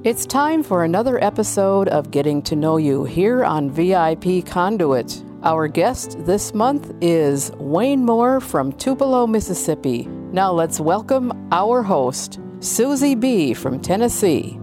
It's time for another episode of Getting to Know You here on VIP Conduit. Our guest this month is Wayne Moore from Tupelo, Mississippi. Now let's welcome our host, Susie B. from Tennessee.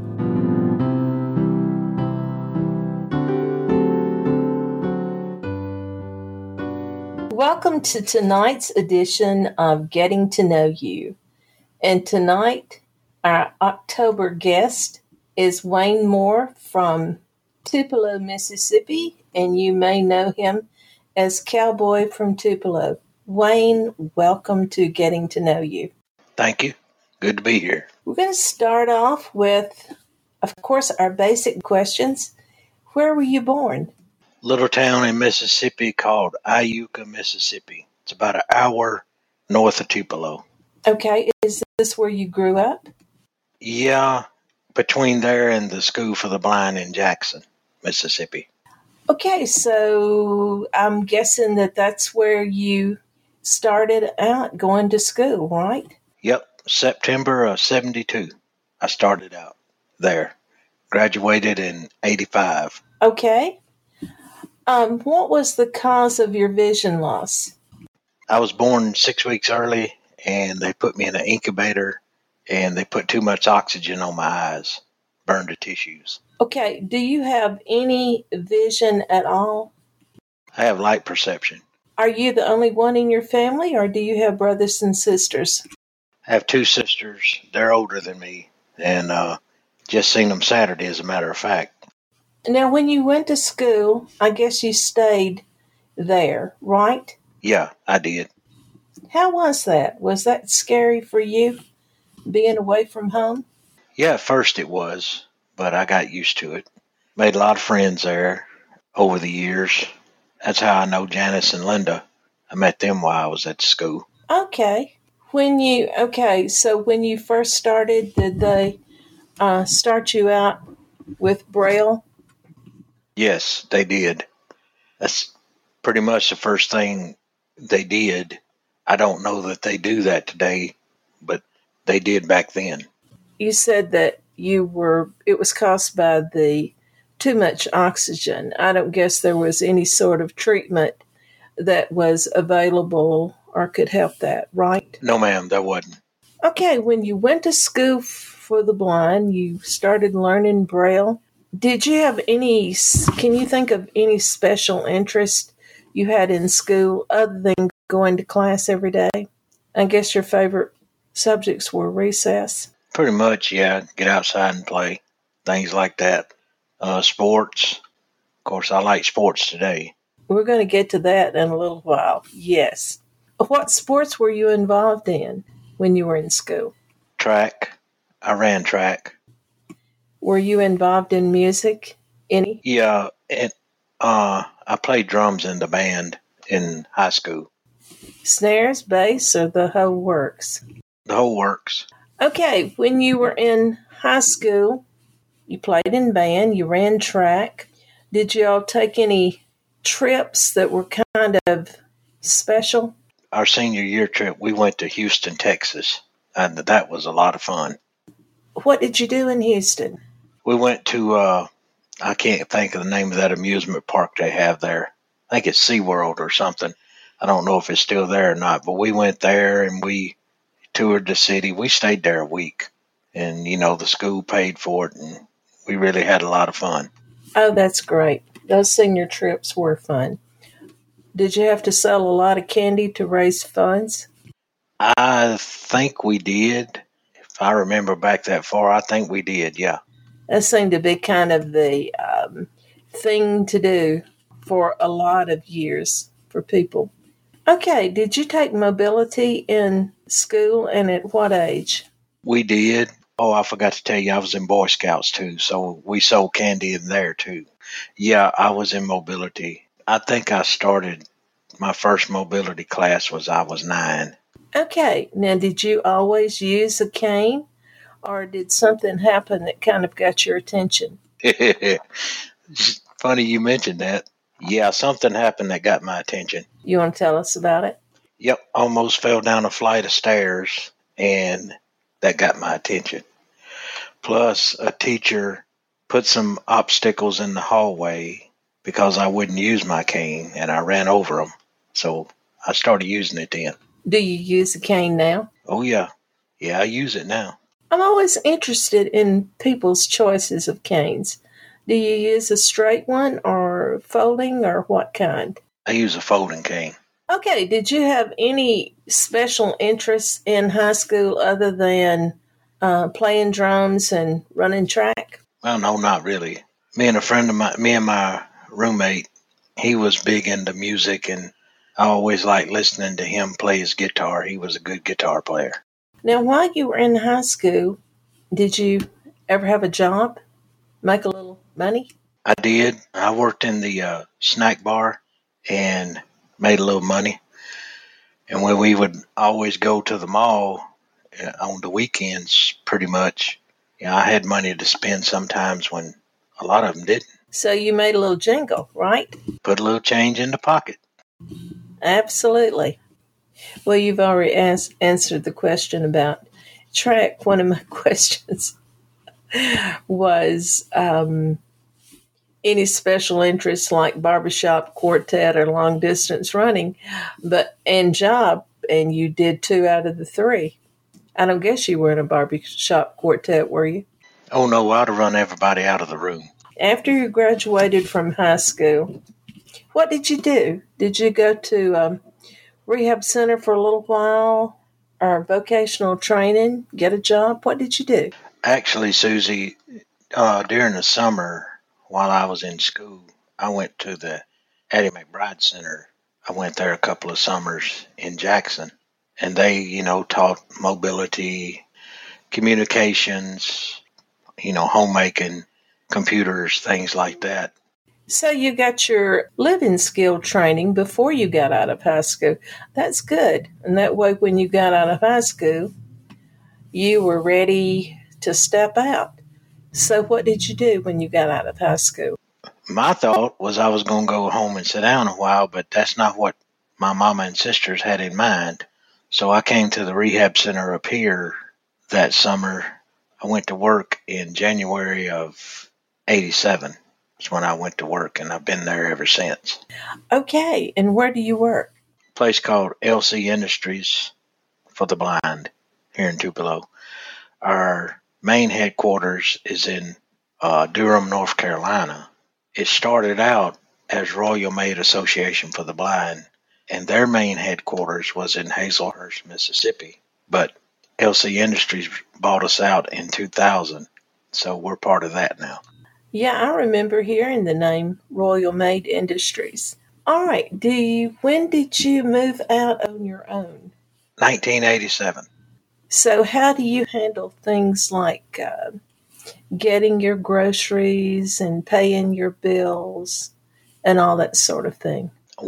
Welcome to tonight's edition of Getting to Know You. And tonight, our October guest is Wayne Moore from Tupelo, Mississippi, and you may know him as Cowboy from Tupelo. Wayne, welcome to Getting to Know You. Thank you. Good to be here. We're going to start off with, of course, our basic questions. Where were you born? Little town in Mississippi called Iuka, Mississippi. It's about an hour north of Tupelo. Okay, is this where you grew up? Yeah, between there and the School for the Blind in Jackson, Mississippi. Okay, so I'm guessing that that's where you started out going to school, right? Yep, September of 72. I started out there. Graduated in 85. Okay. What was the cause of your vision loss? I was born 6 weeks early, and they put me in an incubator, and they put too much oxygen on my eyes, burned the tissues. Okay, do you have any vision at all? I have light perception. Are you the only one in your family, or do you have brothers and sisters? I have two sisters. They're older than me, and just seen them Saturday, as a matter of fact. Now, when you went to school, I guess you stayed there, right? Yeah, I did. How was that? Was that scary for you, being away from home? Yeah, at first it was, but I got used to it. Made a lot of friends there over the years. That's how I know Janice and Linda. I met them while I was at school. Okay. So when you first started, did they start you out with Braille? Yes, they did. That's pretty much the first thing they did. I don't know that they do that today, but they did back then. You said that it was caused by the too much oxygen. I don't guess there was any sort of treatment that was available or could help that, right? No, ma'am, there wasn't. Okay, when you went to school for the blind, you started learning Braille. Did you have can you think of any special interest you had in school other than going to class every day? I guess your favorite subjects were recess. Pretty much, yeah. Get outside and play. Things like that. Sports. Of course, I like sports today. We're going to get to that in a little while. Yes. What sports were you involved in when you were in school? Track. I ran track. Were you involved in music? Any? Yeah, I played drums in the band in high school. Snares, bass, or the whole works? The whole works. Okay, when you were in high school, you played in band, you ran track. Did you all take any trips that were kind of special? Our senior year trip, we went to Houston, Texas, and that was a lot of fun. What did you do in Houston? We went to, I can't think of the name of that amusement park they have there. I think it's SeaWorld or something. I don't know if it's still there or not, but we went there and we toured the city. We stayed there a week, and, the school paid for it, and we really had a lot of fun. Oh, that's great. Those senior trips were fun. Did you have to sell a lot of candy to raise funds? I think we did. If I remember back that far, I think we did, yeah. That seemed to be kind of the thing to do for a lot of years for people. Okay, did you take mobility in school, and at what age? We did. Oh, I forgot to tell you, I was in Boy Scouts too, so we sold candy in there too. Yeah, I was in mobility. I think I started, my first mobility class I was 9. Okay, now did you always use a cane, or did something happen that kind of got your attention? Funny you mentioned that. Yeah, something happened that got my attention. You want to tell us about it? Yep, almost fell down a flight of stairs, and that got my attention. Plus, a teacher put some obstacles in the hallway because I wouldn't use my cane and I ran over them. So I started using it then. Do you use a cane now? Oh, yeah. Yeah, I use it now. I'm always interested in people's choices of canes. Do you use a straight one or folding or what kind? I use a folding cane. Okay, did you have any special interests in high school other than playing drums and running track? Well, no, not really. Me and my roommate, he was big into music, and I always liked listening to him play his guitar. He was a good guitar player. Now, while you were in high school, did you ever have a job? Make a little money? I did. I worked in the snack bar and made a little money. And when we would always go to the mall on the weekends, pretty much, I had money to spend sometimes when a lot of them didn't. So you made a little jingle, right? Put a little change in the pocket. Absolutely. Well, you've already answered the question about track. One of my questions was any special interests like barbershop, quartet, or long distance running, and job, and you did 2 out of the 3. I don't guess you were in a barbershop quartet, were you? Oh no, I'd have run everybody out of the room. After you graduated from high school, what did you do? Did you go to rehab center for a little while, or vocational training, get a job? What did you do? Actually, Susie, during the summer while I was in school, I went to the Addie McBride Center. I went there a couple of summers in Jackson, and they, taught mobility, communications, homemaking, computers, things like that. So you got your living skill training before you got out of high school. That's good. And that way, when you got out of high school, you were ready to step out. So what did you do when you got out of high school? My thought was I was going to go home and sit down a while, but that's not what my mama and sisters had in mind. So I came to the rehab center up here that summer. I went to work in January of 87. That's when I went to work, and I've been there ever since. Okay, and where do you work? A place called LC Industries for the Blind here in Tupelo. Our main headquarters is in Durham, North Carolina. It started out as Royal Maid Association for the Blind, and their main headquarters was in Hazelhurst, Mississippi. But LC Industries bought us out in 2000, so we're part of that now. Yeah, I remember hearing the name Royal Maid Industries. All right, when did you move out on your own? 1987. So how do you handle things like getting your groceries and paying your bills and all that sort of thing?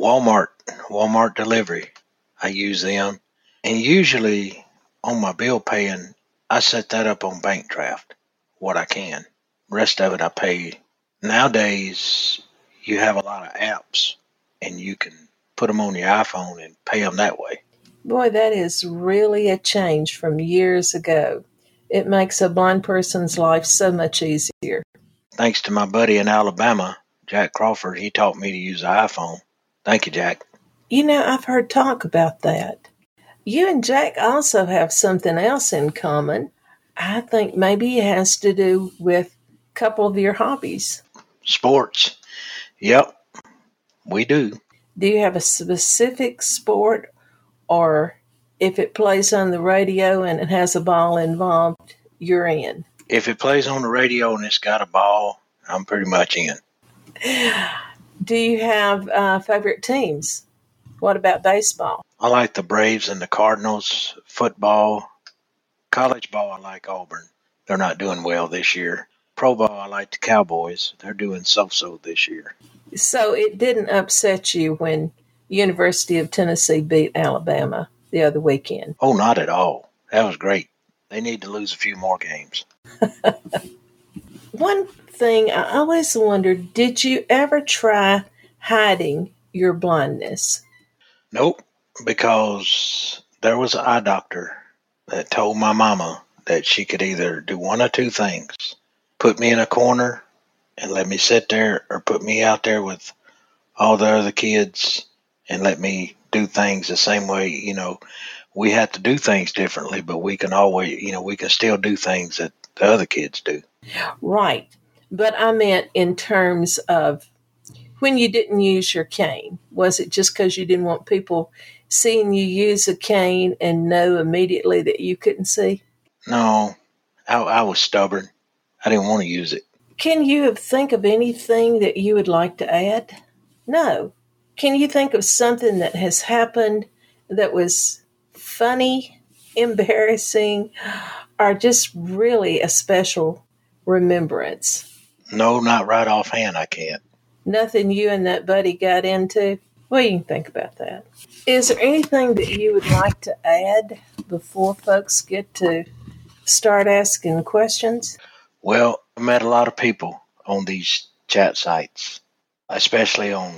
Walmart delivery. I use them. And usually on my bill paying, I set that up on bank draft, what I can. Rest of it I pay. Nowadays, you have a lot of apps, and you can put them on your iPhone and pay them that way. Boy, that is really a change from years ago. It makes a blind person's life so much easier. Thanks to my buddy in Alabama, Jack Crawford, he taught me to use the iPhone. Thank you, Jack. I've heard talk about that. You and Jack also have something else in common. I think maybe it has to do with a couple of your hobbies. Sports. Yep, we do. Do you have a specific sport, or if it plays on the radio and it has a ball involved, you're in? If it plays on the radio and it's got a ball, I'm pretty much in. Do you have favorite teams? What about baseball? I like the Braves and the Cardinals. Football. College ball, I like Auburn. They're not doing well this year. Pro ball, I like the Cowboys. They're doing so-so this year. So it didn't upset you when University of Tennessee beat Alabama the other weekend? Oh, not at all. That was great. They need to lose a few more games. One thing I always wondered, did you ever try hiding your blindness? Nope, because there was an eye doctor that told my mama that she could either do one or two things: put me in a corner and let me sit there, or put me out there with all the other kids and let me do things the same way. We have to do things differently, but we can always, we can still do things that the other kids do. Right. But I meant in terms of when you didn't use your cane. Was it just because you didn't want people seeing you use a cane and know immediately that you couldn't see? No, I was stubborn. I didn't want to use it. Can you think of anything that you would like to add? No. Can you think of something that has happened that was funny, embarrassing, or just really a special remembrance? No, not right offhand, I can't. Nothing you and that buddy got into? Well, you can think about that. Is there anything that you would like to add before folks get to start asking questions? Well, I met a lot of people on these chat sites, especially on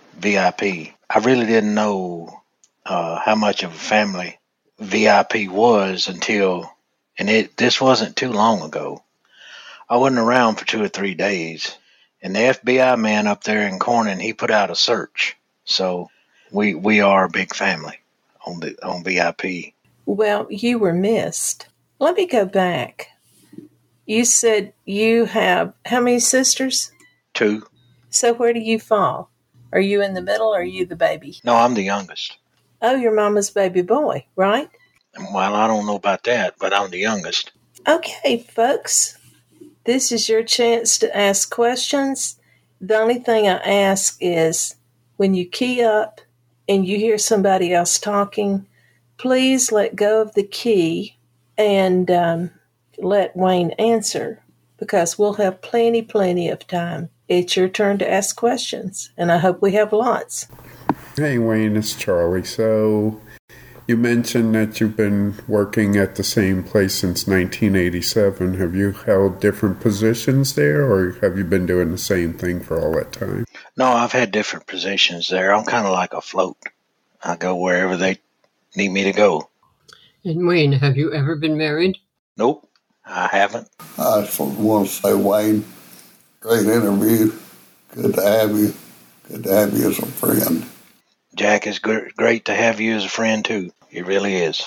VIP. I really didn't know how much of a family VIP was until, this wasn't too long ago. I wasn't around for 2 or 3 days, and the FBI man up there in Corning, he put out a search. So we are a big family on VIP. Well, you were missed. Let me go back. You said you have how many sisters? 2. So where do you fall? Are you in the middle or are you the baby? No, I'm the youngest. Oh, your mama's baby boy, right? Well, I don't know about that, but I'm the youngest. Okay, folks. This is your chance to ask questions. The only thing I ask is when you key up and you hear somebody else talking, please let go of the key and let Wayne answer, because we'll have plenty of time. It's your turn to ask questions, and I hope we have lots. Hey, Wayne, it's Charlie. So you mentioned that you've been working at the same place since 1987. Have you held different positions there, or have you been doing the same thing for all that time? No, I've had different positions there. I'm kind of like a float. I go wherever they need me to go. And Wayne, have you ever been married? Nope, I haven't. I just want to say, Wayne, great interview. Good to have you. Good to have you as a friend. Jack, it's great to have you as a friend, too. It really is.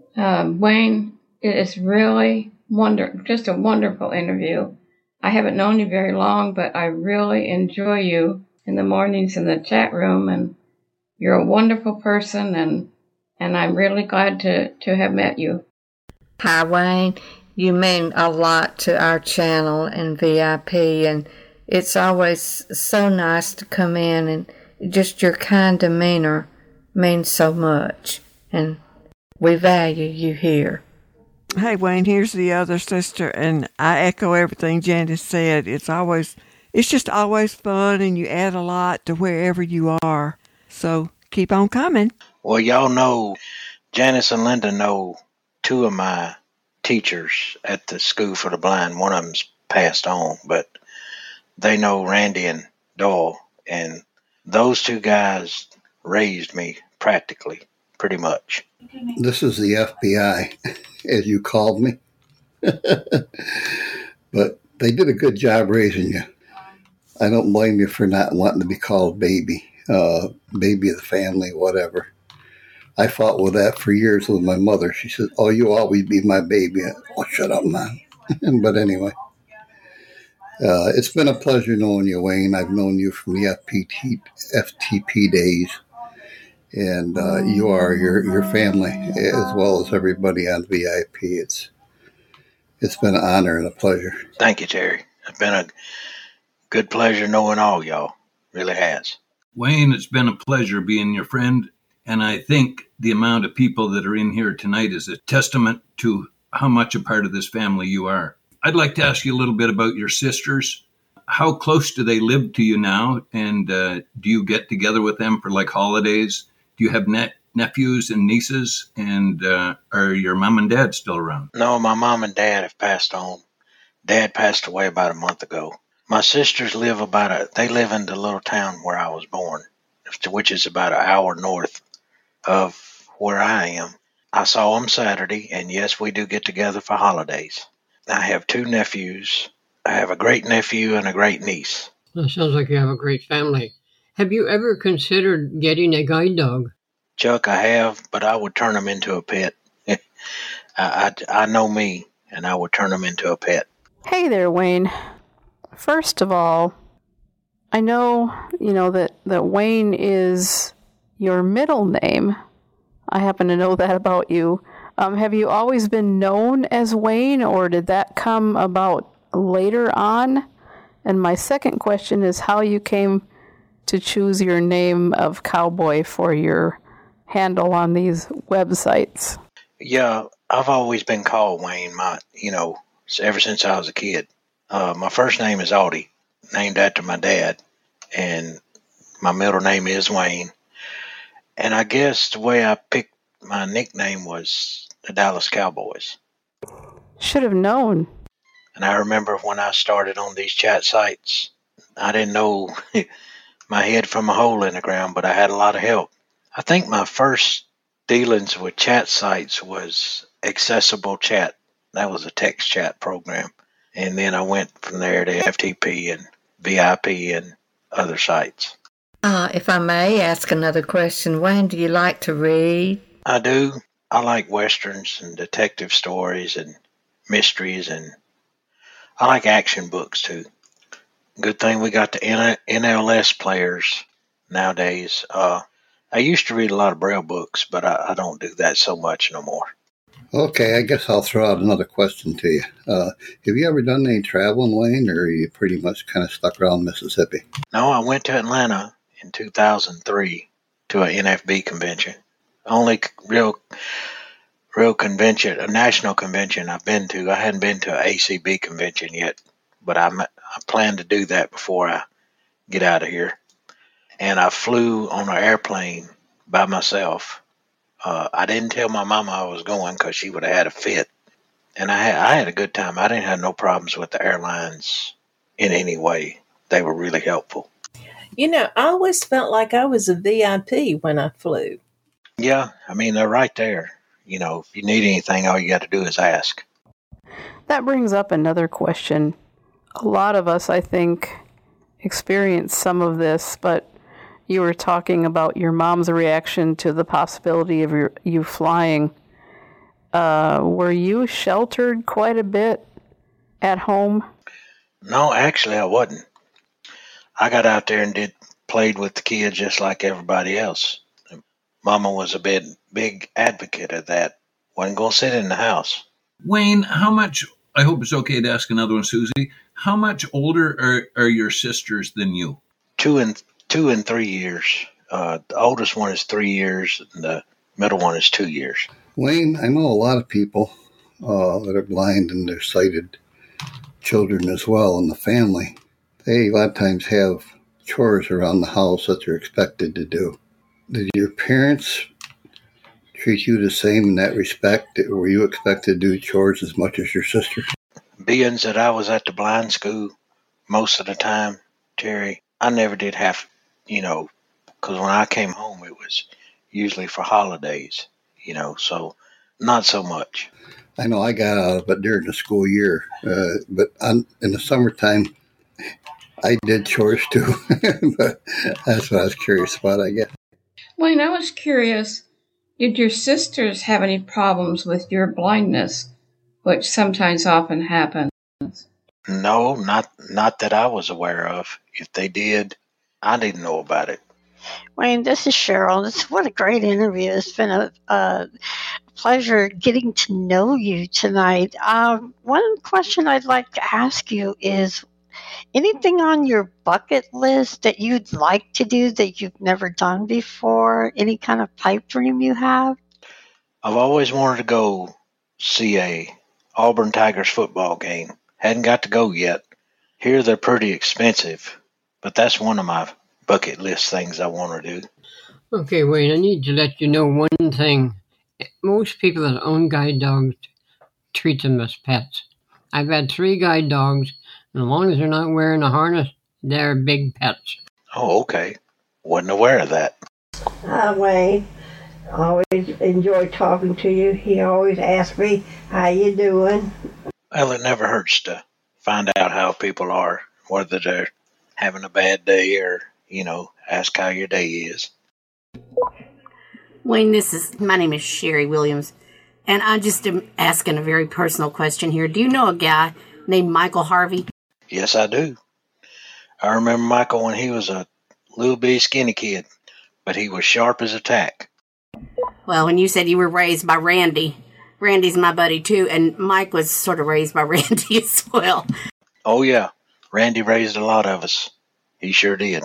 Wayne, it is really just a wonderful interview. I haven't known you very long, but I really enjoy you in the mornings in the chat room, and you're a wonderful person, and I'm really glad to have met you. Hi, Wayne. You mean a lot to our channel and VIP, and it's always so nice to come in, and just your kind demeanor means so much, and we value you here. Hey, Wayne, here's the other sister, and I echo everything Janice said. It's just always fun, and you add a lot to wherever you are. So keep on coming. Well, y'all know, Janice and Linda know 2 of my teachers at the School for the Blind. One of them's passed on, but they know Randy and Doyle, and those 2 guys raised me practically, pretty much. This is the FBI, as you called me. But they did a good job raising you. I don't blame you for not wanting to be called baby. Baby of the family, whatever. I fought with that for years with my mother. She said, "Oh, you'll always be my baby." Oh, shut up, man. But anyway, it's been a pleasure knowing you, Wayne. I've known you from the FTP days. And you are your family, as well as everybody on VIP. It's been an honor and a pleasure. Thank you, Terry. It's been a good pleasure knowing all y'all. Really has. Wayne, it's been a pleasure being your friend, and I think the amount of people that are in here tonight is a testament to how much a part of this family you are. I'd like to ask you a little bit about your sisters. How close do they live to you now, and do you get together with them for like holidays? Do you have nephews and nieces, and are your mom and dad still around? No, my mom and dad have passed on. Dad passed away about a month ago. My sisters live they live in the little town where I was born, which is about an hour north of where I am. I saw him Saturday, and yes, we do get together for holidays. I have 2 nephews. I have a great nephew and a great niece. That sounds like you have a great family. Have you ever considered getting a guide dog? Chuck, I have, but I would turn him into a pet. I know me, and I would turn him into a pet. Hey there, Wayne. First of all, I know, that Wayne is your middle name. I happen to know that about you. Have you always been known as Wayne, or did that come about later on? And my second question is how you came to choose your name of Cowboy for your handle on these websites. Yeah, I've always been called Wayne, ever since I was a kid. My first name is Audie, named after my dad, and my middle name is Wayne. And I guess the way I picked my nickname was the Dallas Cowboys. Should have known. And I remember when I started on these chat sites, I didn't know my head from a hole in the ground, but I had a lot of help. I think my first dealings with chat sites was Accessible Chat. That was a text chat program. And then I went from there to FTP and VIP and other sites. If I may ask another question, Wayne, do you like to read? I do. I like westerns and detective stories and mysteries, and I like action books too. Good thing we got the NLS players nowadays. I used to read a lot of Braille books, but I don't do that so much no more. Okay, I guess I'll throw out another question to you. Have you ever done any traveling, Wayne, or are you pretty much kind of stuck around Mississippi? No, I went to Atlanta in 2003 to an NFB convention. Only real convention, a national convention I've been to. I hadn't been to an ACB convention yet, but I plan to do that before I get out of here. And I flew on an airplane by myself. I didn't tell my mama I was going because she would have had a fit. And I had a good time. I didn't have no problems with the airlines in any way. They were really helpful. I always felt like I was a VIP when I flew. Yeah, they're right there. If you need anything, all you got to do is ask. That brings up another question. A lot of us, I think, experience some of this, but you were talking about your mom's reaction to the possibility of you flying. Were you sheltered quite a bit at home? No, actually, I wasn't. I got out there and played with the kids just like everybody else. Mama was a big advocate of that. Wasn't going to sit in the house. Wayne, how much, I hope it's okay to ask another one, Susie, how much older are your sisters than you? 2 and 3 years. The oldest one is 3 years, and the middle one is 2 years. Wayne, I know a lot of people that are blind and they're sighted children as well in the family. They a lot of times have chores around the house that they're expected to do. Did your parents treat you the same in that respect? Were you expected to do chores as much as your sister? Being that I was at the blind school most of the time, Terry, I never did have, because when I came home, it was usually for holidays, so not so much. I know I got out of it during the school year, but in the summertime, I did chores too. But that's what I was curious about, I guess. Wayne, I was curious, did your sisters have any problems with your blindness, which sometimes often happens? No, not that I was aware of. If they did, I didn't know about it. Wayne, this is Cheryl. What a great interview. It's been a pleasure getting to know you tonight. One question I'd like to ask you is, anything on your bucket list that you'd like to do that you've never done before? Any kind of pipe dream you have? I've always wanted to go see a Auburn Tigers football game. Hadn't got to go yet. Here they're pretty expensive, but that's one of my bucket list things I want to do. Okay, Wayne, I need to let you know one thing. Most people that own guide dogs treat them as pets. I've had 3 guide dogs, and as long as they're not wearing a harness, they're big pets. Oh, okay. Wasn't aware of that. Hi, Wayne. I always enjoy talking to you. He always asks me, how you doing? Well, it never hurts to find out how people are, whether they're having a bad day or, ask how your day is. Wayne, my name is Sherry Williams, and I just am asking a very personal question here. Do you know a guy named Michael Harvey? Yes, I do. I remember Michael when he was a little bitty skinny kid, but he was sharp as a tack. Well, when you said you were raised by Randy, Randy's my buddy too, and Mike was sort of raised by Randy as well. Oh, yeah. Randy raised a lot of us. He sure did.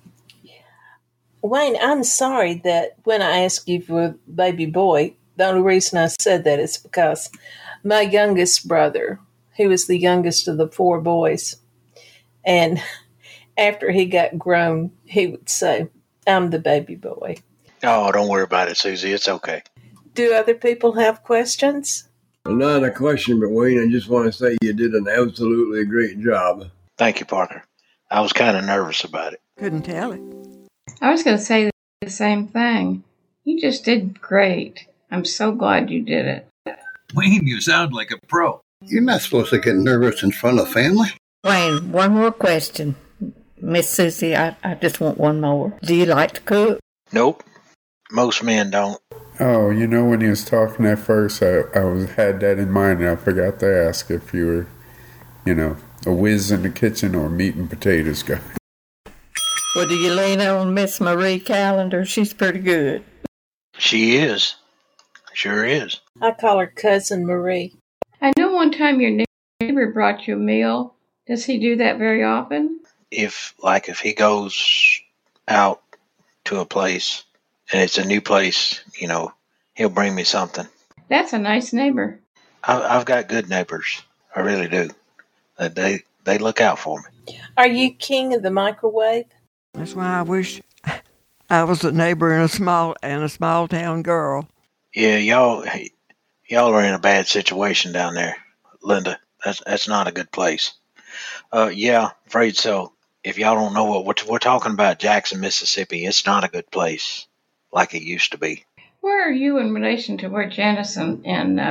Wayne, I'm sorry that when I asked you for a baby boy, the only reason I said that is because my youngest brother, he was the youngest of the 4 boys, and after he got grown, he would say, I'm the baby boy. Oh, don't worry about it, Susie. It's okay. Do other people have questions? Well, not a question, but Wayne, I just want to say you did an absolutely great job. Thank you, Parker. I was kind of nervous about it. Couldn't tell it. I was going to say the same thing. You just did great. I'm so glad you did it. Wayne, you sound like a pro. You're not supposed to get nervous in front of family. Wayne, one more question. Miss Susie, I just want one more. Do you like to cook? Nope. Most men don't. Oh, when he was talking at first, I had that in mind, and I forgot to ask if you were, a whiz in the kitchen or meat and potatoes guy. Well, do you lean on Miss Marie Callender? She's pretty good. She is. Sure is. I call her Cousin Marie. I know one time your neighbor brought you a meal. Does he do that very often? If he goes out to a place and it's a new place, he'll bring me something. That's a nice neighbor. I've got good neighbors. I really do. They look out for me. Are you king of the microwave? That's why I wish I was a neighbor and a small town girl. Yeah, y'all are in a bad situation down there, Linda. That's not a good place. Yeah, afraid so. If y'all don't know what we're talking about, Jackson, Mississippi, it's not a good place like it used to be. Where are you in relation to where Janice and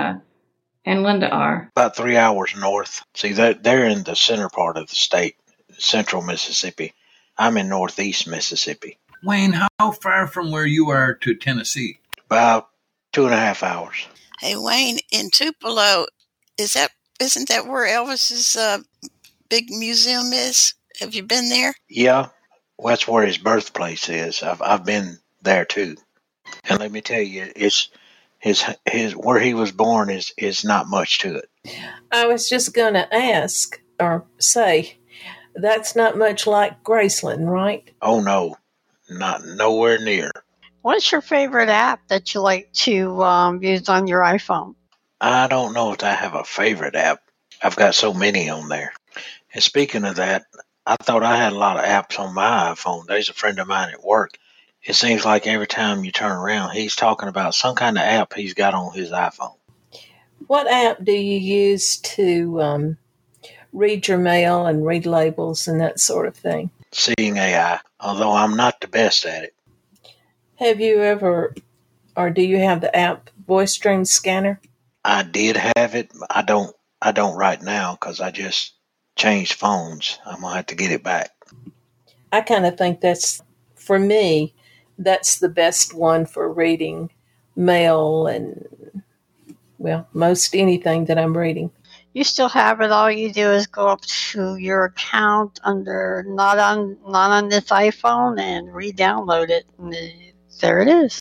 Linda are? About 3 hours north. See, they're in the center part of the state, central Mississippi. I'm in northeast Mississippi. Wayne, how far from where you are to Tennessee? About 2.5 hours. Hey, Wayne, in Tupelo, isn't that where Elvis's big museum is? Have you been there? Yeah, well, that's where his birthplace is. I've been there too, and let me tell you, it's his where he was born is not much to it. I was just going to ask or say that's not much like Graceland, right? Oh no, not nowhere near. What's your favorite app that you like to use on your iPhone? I don't know if I have a favorite app. I've got so many on there. And speaking of that, I thought I had a lot of apps on my iPhone. There's a friend of mine at work. It seems like every time you turn around, he's talking about some kind of app he's got on his iPhone. What app do you use to read your mail and read labels and that sort of thing? Seeing AI, although I'm not the best at it. Have you ever, or do you have the app Voice Dream Scanner? I did have it. I don't right now because I just changed phones. I'm going to have to get it back. I kind of think for me, that's the best one for reading mail and, well, most anything that I'm reading. You still have it. All you do is go up to your account under not on this iPhone and re-download it. And there it is.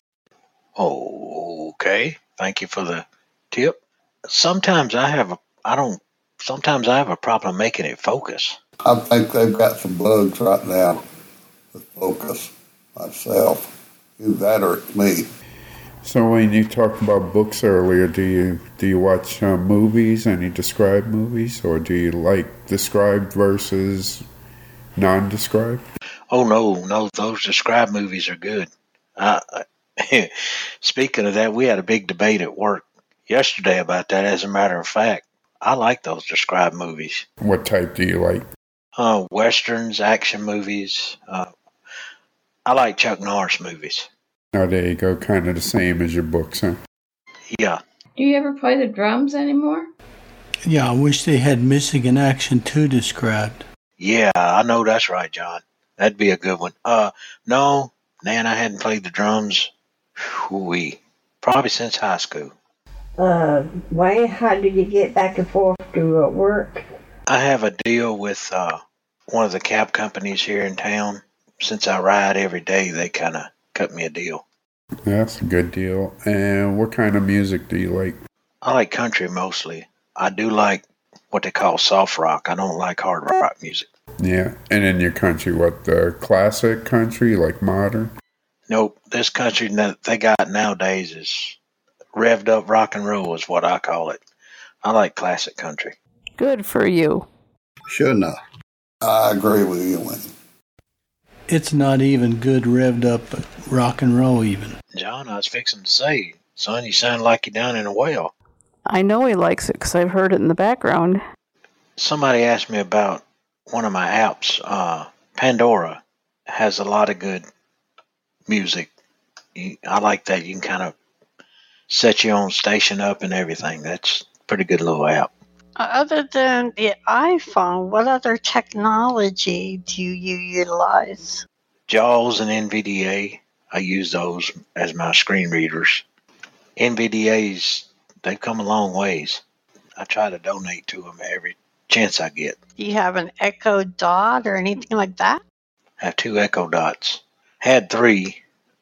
Oh, okay. Thank you for the tip. Sometimes I have a problem making it focus. I think they've got some bugs right now with focus myself. Either that or it's me. So when you talked about books earlier, do you watch movies? Any described movies, or do you like described versus non-described? Oh no, those described movies are good. Speaking of that, we had a big debate at work yesterday about that. As a matter of fact, I like those described movies. What type do you like? Westerns, action movies. I like Chuck Norris movies. Oh, there you go. Kind of the same as your books, huh? Yeah. Do you ever play the drums anymore? Yeah, I wish they had Missing in Action 2 described. Yeah, I know that's right, John. That'd be a good one. No, Nan, I hadn't played the drums. Probably since high school. Wayne, how did you get back and forth to work? I have a deal with one of the cab companies here in town. Since I ride every day, they kind of cut me a deal. That's a good deal. And what kind of music do you like? I like country mostly. I do like what they call soft rock. I don't like hard rock music. Yeah. And in your country, what, the classic country, like modern? Nope. This country that they got nowadays is revved up rock and roll is what I call it. I like classic country. Good for you. Sure enough. I agree with you, Wayne. It's not even good revved up rock and roll even. John, I was fixing to say, son, you sound like you're down in a well. I know he likes it because I've heard it in the background. Somebody asked me about one of my apps. Pandora has a lot of good music. I like that. You can kind of set your own station up and everything. That's a pretty good little app. Other than the iPhone, what other technology do you utilize? JAWS and NVDA. I use those as my screen readers. NVDAs, they've come a long ways. I try to donate to them every chance I get. Do you have an Echo Dot or anything like that? I have 2 Echo Dots. Had 3.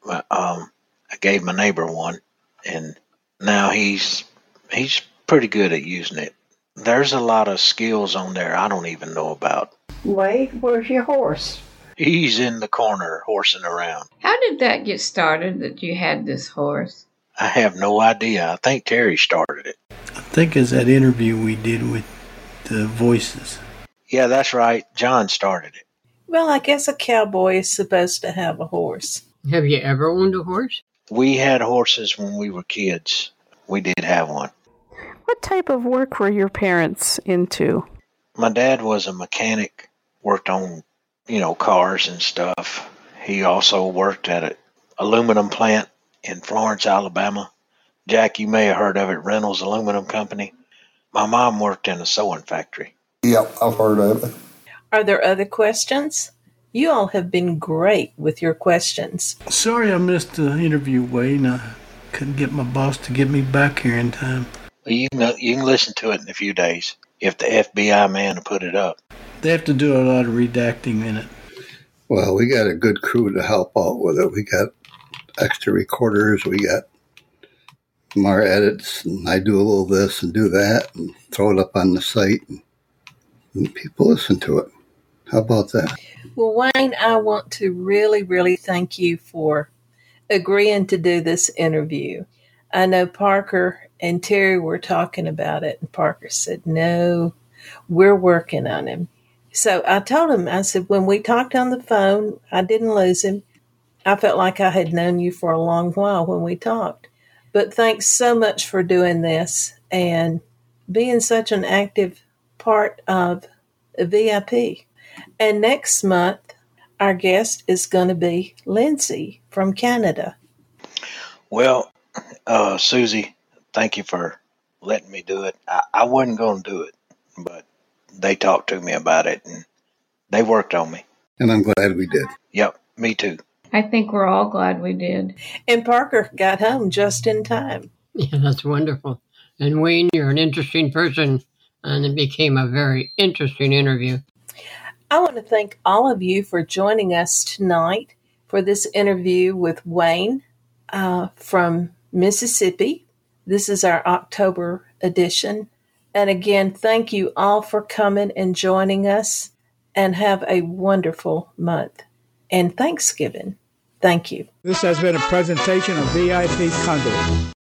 I gave my neighbor one, and now he's pretty good at using it. There's a lot of skills on there I don't even know about. Wade, where's your horse? He's in the corner horsing around. How did that get started that you had this horse? I have no idea. I think Terry started it. I think it's that interview we did with the voices. Yeah, that's right. John started it. Well, I guess a cowboy is supposed to have a horse. Have you ever owned a horse? We had horses when we were kids. We did have one. What type of work were your parents into? My dad was a mechanic, worked on, cars and stuff. He also worked at an aluminum plant in Florence, Alabama. Jack, you may have heard of it, Reynolds Aluminum Company. My mom worked in a sewing factory. Yep, I've heard of it. Are there other questions? You all have been great with your questions. Sorry I missed the interview, Wayne. I couldn't get my boss to get me back here in time. Well, you can listen to it in a few days if the FBI man will put it up. They have to do a lot of redacting in it. Well, we got a good crew to help out with it. We got extra recorders. We got more edits, and I do a little this and do that and throw it up on the site, and people listen to it. How about that? Well, Wayne, I want to really, really thank you for agreeing to do this interview. I know Parker and Terry were talking about it, and Parker said, no, we're working on him. So I told him, I said, when we talked on the phone, I didn't lose him. I felt like I had known you for a long while when we talked. But thanks so much for doing this and being such an active part of a VIP. And next month, our guest is going to be Lindsay from Canada. Well, Susie, thank you for letting me do it. I wasn't going to do it, but they talked to me about it, and they worked on me. And I'm glad we did. Yep, me too. I think we're all glad we did. And Parker got home just in time. Yeah, that's wonderful. And Wayne, you're an interesting person, and it became a very interesting interview. I want to thank all of you for joining us tonight for this interview with Wayne from Mississippi. This is our October edition. And again, thank you all for coming and joining us, and have a wonderful month and Thanksgiving. Thank you. This has been a presentation of VIP Conduit.